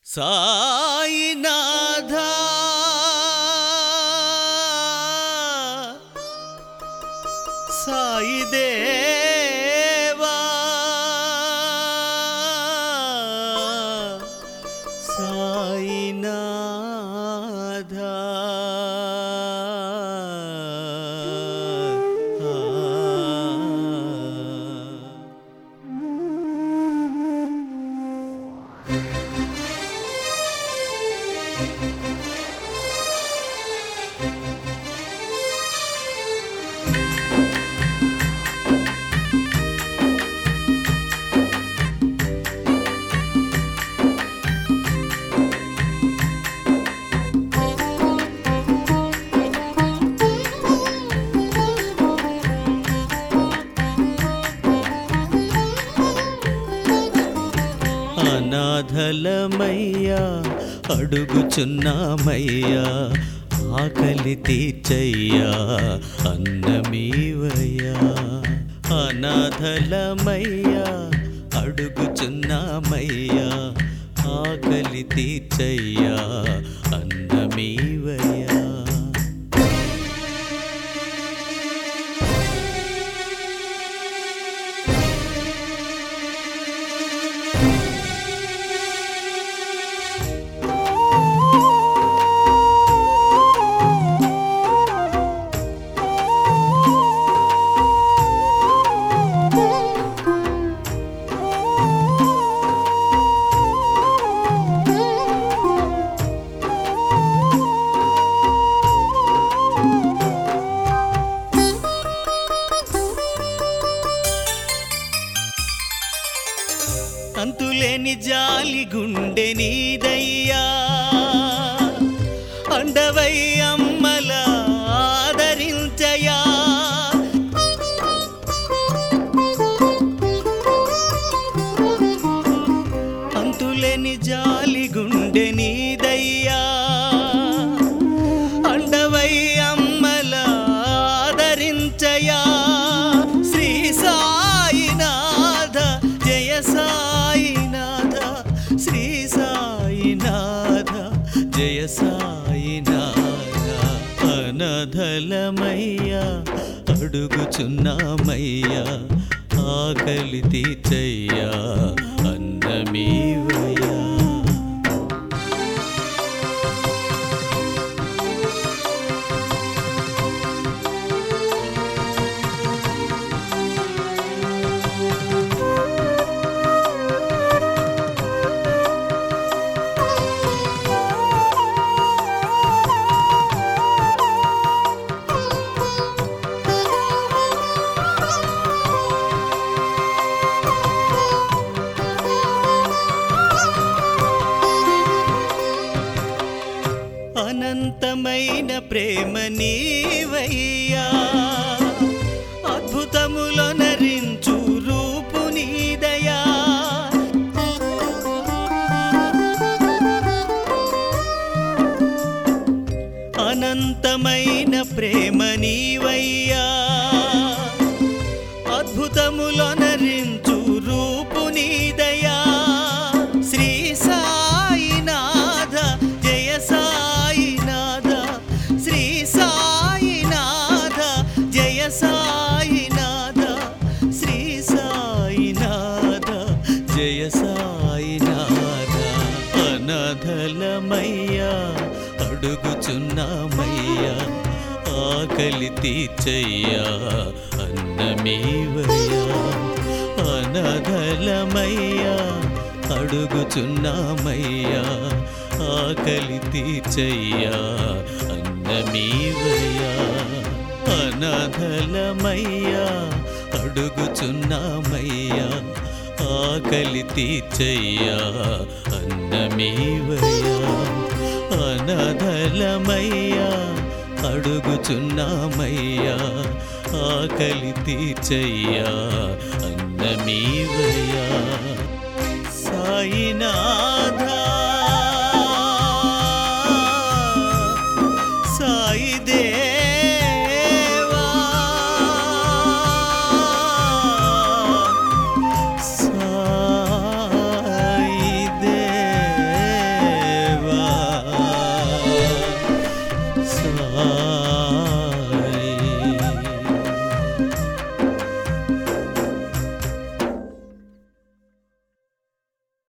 సాయినాథా సాయిదేవా సాయినాథా అనాథలమయ్యా అడుగుచున్నామయ్యా ఆకలి తీర్చయ్యా అన్నమీవయ్యా. అనాథలమయ్యా అడుగుచున్నామయ్యా ఆకలి తీర్చయ్యా అన్నమీవయ్యా. అంతులేని జాలి గుండె నీదయ్యా అండవై అమ్మల ఆదరించయా. అంతులేని జాలి గుండె నీదయ్యా అండవై అమ్మల ఆదరించయా. శ్రీ సాయినాథ జయ సాయినాథ శ్రీ సాయినాథ జయ సాయినాథ. అనాథలమయ్యా అడుగుచున్నామయ్యా ఆకలి తీర్చయ్యా అన్నమీవయ్యా. అనంతమైన ప్రేమ నీవయ్యా అద్భుతములో నరించు రూపు నీదయా. అనంతమైన ప్రేమ నీవయ్యా అద్భుతములో నరించు రూపు నీదయా. శ్రీ సాయినాథ జయ సాయినాథ శ్రీ సాయినాథ జయ సాయినాథ శ్రీ సాయినాథ జయ సాయినాథ. అనాథలమయ్యా అడుగుచున్నామయ్యా ఆకలి తీర్చయ్యా అన్నమీవయ్యా. అనాథలమయ్యా అడుగుచున్నామయ్యా ఆకలి తీర్చయ్యా అన్నమీవయ్యా. అనాథలమయ్యా అడుగుచున్నామయ్యా ఆకలి తీర్చయ్యా అన్నమీవయ్యా. అనాథలమయ్యా అడుగుచున్నామయ్యా ఆకలి తీర్చయ్యా అన్నమీవయ్యా. సాయినాథ